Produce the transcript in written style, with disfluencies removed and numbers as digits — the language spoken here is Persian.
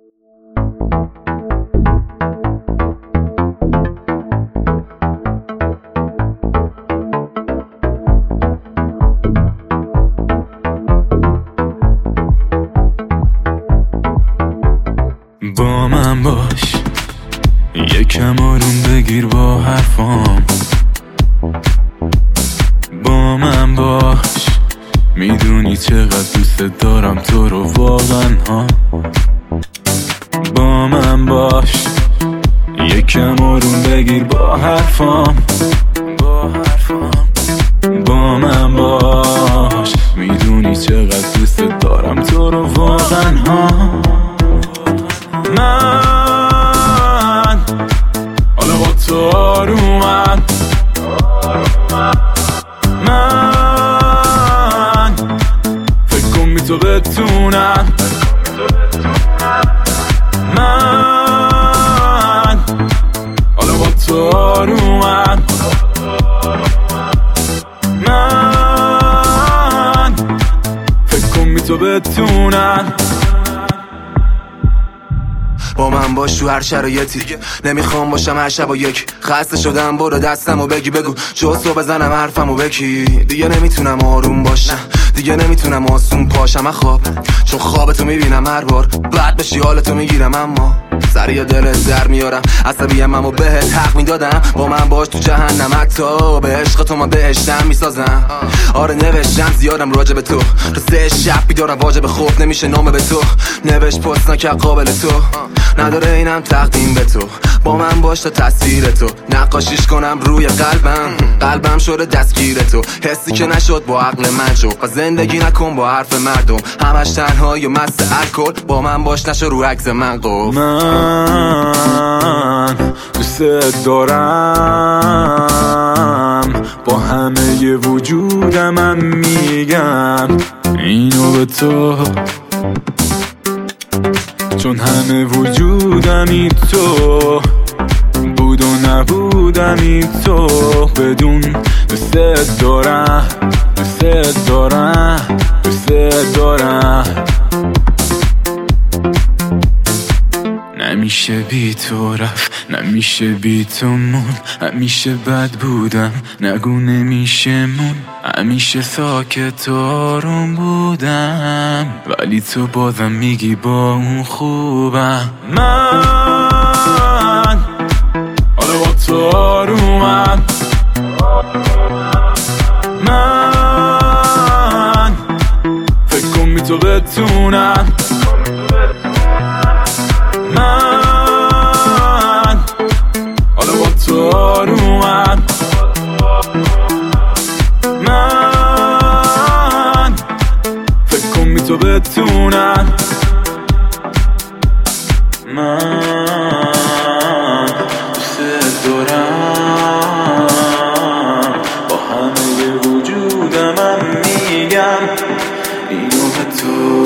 با من باش، یکم آروم بگیر با حرفام. با من باش، میدونی چقدر دوست دارم تو رو واقعا ها. با من باش، یکم آروم بگیر با حرفام. با من باش، میدونی چقدر دوست دارم تو رو واقعا ها. من حالا با تو آرومم، من فکر کن می تو بتونم، من حالا با تو آرومم، من فکر کن می تو بتونم. با من باش تو هر شرایطی، نمیخوام باشم هر شب و یک. خسته شدم برو دستمو بگی، بگو جستو بزنم حرفمو بکی. دیگه نمیتونم آروم باشم، دیگه نمیتونم آسون پاشم خواب، چون خوابتو میبینم هر بار. بعد بشی حالتو میگیرم، اما سریع دلت در میارم. عصبیم اما بهت حق میدادم. با من باش تو جهنم، حتی به عشق تو من بهشتم میسازم. آره نوشتم زیادم راجع به تو، رسه شب بیدارم واجب خوب نمیشه نامه به تو نوشت پست نکرد قابل تو، نداره اینم تقدیم به تو. با من باش تا تصویر تو نقاشیش کنم روی قلبم شده دستگیر تو. حسی که نشد با عقل من شو، و زندگی نکن با حرف مردم همش تنهایی و مست الکل. با من باش نشو رو عکس من قف. من دوست دارم، با همه وجودم میگم اینو به تو، چون همه وجودمی تو بود و نبودمی تو. بدون دوست دارم، دوست دارم، دوست دارم. نمیشه بی تو رفت، نمیشه بی تو مون. همیشه بد بودم، نگو نمیشه مون. همیشه ساکت و آروم بودم، ولی تو بازم میگی با اون خوبم. من حالا با تو آرومم، من فکر کن می تو بتونم، من حالا با تو آرومم، من فکر کن می تو بتونم. من دوست دارم، با همه وجودم میگم اینو به تو.